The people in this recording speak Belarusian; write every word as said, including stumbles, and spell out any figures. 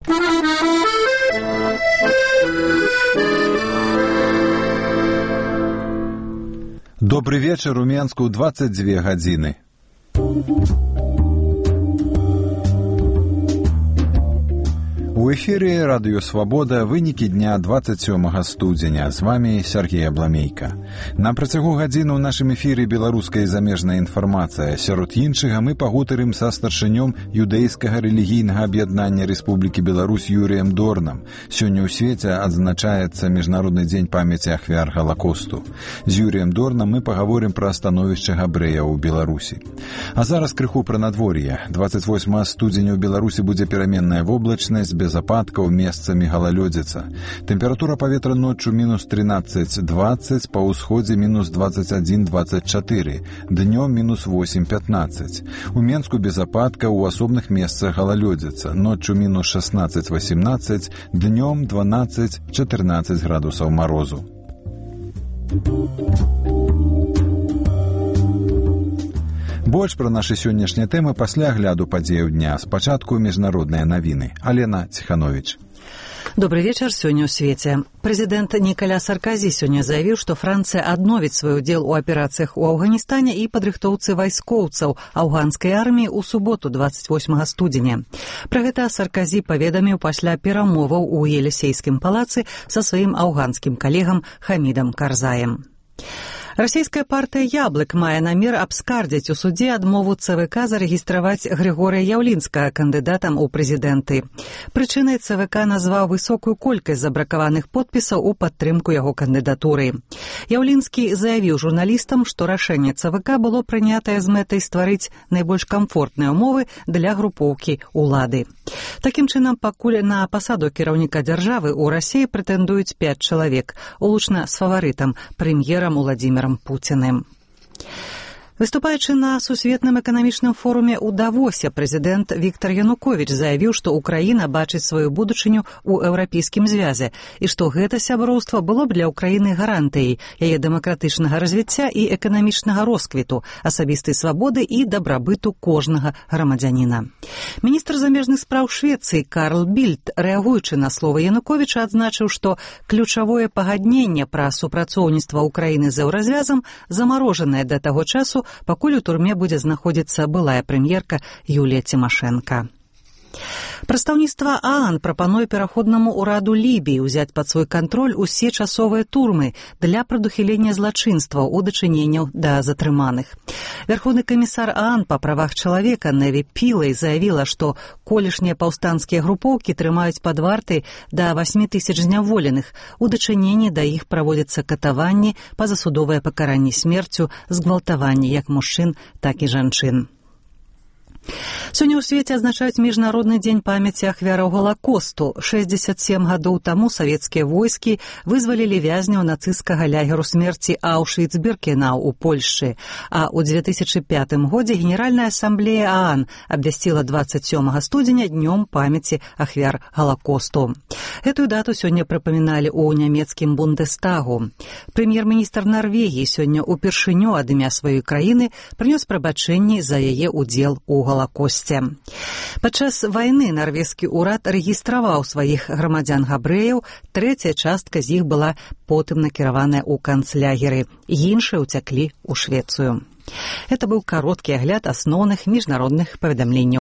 Добрый вечер, у Менску двадцать две гадзіны. У эфире Радио Свобода, вынікі дня двадцать сёмага студзеня. З вами Сергей Абламейка. На працягу гадзіны ў нашым эфіры беларуская і замежная інфармацыя. Сярод іншага мы пагутарым са старшынём юдэйскага рэлігійнага аб'яднання Рэспублікі Беларусь Юрыем Дорнам. Сёння ў свеце адзначаецца Міжнародны дзень памяці ахвяр Галакосту. З Юрыем Дорнам мы пагаворым пра становішча габрэяў у Беларусі. А зараз крыху пра надвор'е. двадцать восьмага студзеня ў Беларусі будзе пераменная воблачнасць, без ападкаў, месцамі галалёдзіца. Тэмпература паветра ноччу мінус тринадцать двадцать, па ўсходзе мінус двадцать один двадцать четыре, днём мінус восемь пятнадцать. У Менску без ападкаў, у асобных месцах галалёдзіца. Ноччу мінус шестнадцать восемнадцать, днём двенадцать четырнадцать градусаў марозу. Больш пра нашы сённяшнія тэмы пасля агляду падзеяў дня. Спачатку міжнародныя навіны. Алена Ціханович. Добрый вечер. Сегодня у свете. Президент Николя Саркозі сёння заявіў, што Францыя адновіць свой удзел у аперацыях у Афганістане і падрыхтоўцы вайскоўцаў афганскай арміі ў суботу двадцать восьмага студзеня. Пра гэта Саркозі паведаміў пасля перамоваў у Елісейскім палацы са сваім афганскім калегам Хамідам Карзаем. Расійская партыя «Яблык» мае намер абскардзіць у судзе адмову ЦВК зарэгістраваць Григорія Яўлінскага кандыдатам у прэзідэнты. Прычынай ЦВК назваў высокую колькасць забракаваных подпісаў у падтрымку яго кандыдатуры. Яўлінскі заявіў журналістам, што рашэнне ЦВК было прынятае з мэтай стварыць найбольш камфортныя ўмовы для групоўкі ўлады. Такім чынам, пакуль на пасаду кіраўніка дзяржавы ў Расіі прэтэндуюць пяць чалавек, улучна з фаварытам, прэм'ерам Уладзімірам Пуціным. Выступаючы на сусветным эканамічным форуме ў Давосе, прэзідэнт Віктар Януковіч заявіў, што Украіна бачыць сваю будучыню ў еўрапейскім звязе і што гэта сяброўства было б для Украіны гарантыяй яе дэмакратычнага развіцця і эканамічнага росквіту, асабістай свабоды і дабрабыту кожнага грамадзяніна. Міністр замежных спраў Швецыі Карл Більд, рэагуючы на словы Януковіча, адзначыў, што ключавое пагадненне пра супрацоўніцтва Украіны з еўразвязам замарожанае да таго часу, пакуль у турме будзе знаходзіцца былая прэм'ерка Юлія Цімашэнка. Прадстаўніцтва ААН прапануе пераходнаму ўраду Лібіі ўзяць пад свой кантроль усе часовыя турмы для прадухілення злачынстваў у дачыненняў да затрыманых. Верховны камісар ААН па правах чалавека Неві Пілэй заявіла, што колішнія паўстанцкія групоўкі трымаюць пад вартай да восьмі тысяч зняволеных. У дачыненні да іх праводзяцца катаванні, пазасудовае пакаранне смерцю, згвалтаванні як мужчын, так і жанчын. Сёння ў свеце адзначаюць Міжнародны дзень памяці ахвяраў Галакосту. шэсцьдзесят сем гадоў таму савецкія войскі вызвалілі вязняў нацысцкага лягеру смерці Аўшвіц-Біркенау у Польшчы, а ў дзве тысячы пятым годзе Генеральная асамблея ААН абвясціла двадцать сёмага студзеня днём памяці ахвяр Галакосту. Гэтую дату сёння прыпаміналі ў нямецкім Бундестагу. Прэм'ер-міністр Нарвегіі сёння ўпершыню ад імя сваёй краіны прынёс прабачэнні за яе ўдзел у Галакосце. Падчас вайны нарвежскі ўрад рэгістраваў сваіх грамадзян-габрэяў, трэцяя частка з іх была потым накіраваная ў канцлягеры, іншыя ўцяклі ў Швецыю. Гэта быў кароткі агляд асноўных міжнародных паведамленняў.